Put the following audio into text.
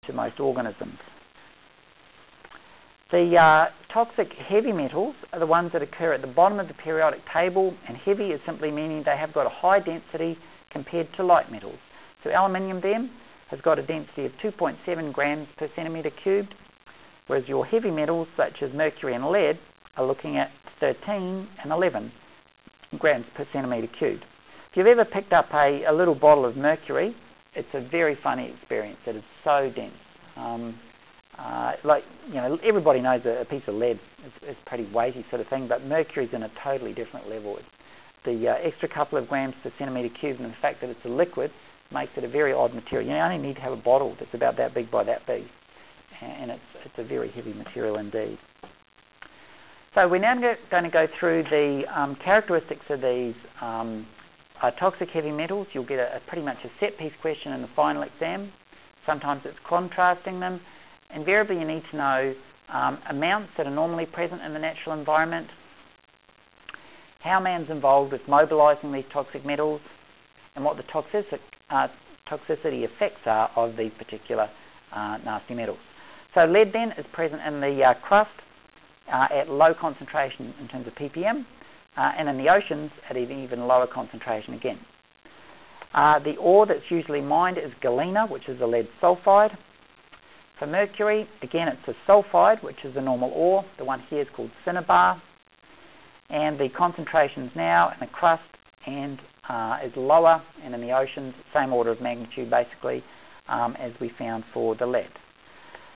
to most organisms. The toxic heavy metals are the ones that occur at the bottom of the periodic table, and heavy is simply meaning they have got a high density compared to light metals. So aluminium then has got a density of 2.7 grams per centimetre cubed, whereas your heavy metals such as mercury and lead are looking at 13 and 11 grams per centimetre cubed. If you've ever picked up a little bottle of mercury, it's a very funny experience. It is so dense. Everybody knows a piece of lead is pretty weighty sort of thing, but mercury's in a totally different level. The extra couple of grams per centimetre cubed and the fact that it's a liquid makes it a very odd material. You only need to have a bottle that's about that big by that big, and it's a very heavy material indeed. So we're now going to go through the characteristics of these toxic heavy metals. You'll get pretty much a set piece question in the final exam. Sometimes it's contrasting them. Invariably you need to know amounts that are normally present in the natural environment, how man's involved with mobilising these toxic metals, and what the toxicity effects are of these particular nasty metals. So lead then is present in the crust at low concentration in terms of ppm, and in the oceans at an even lower concentration again. The ore that's usually mined is galena, which is a lead sulfide. For mercury, again it's a sulfide, which is a normal ore. The one here is called cinnabar. And the concentrations now in the crust and is lower, and in the oceans, same order of magnitude basically as we found for the lead.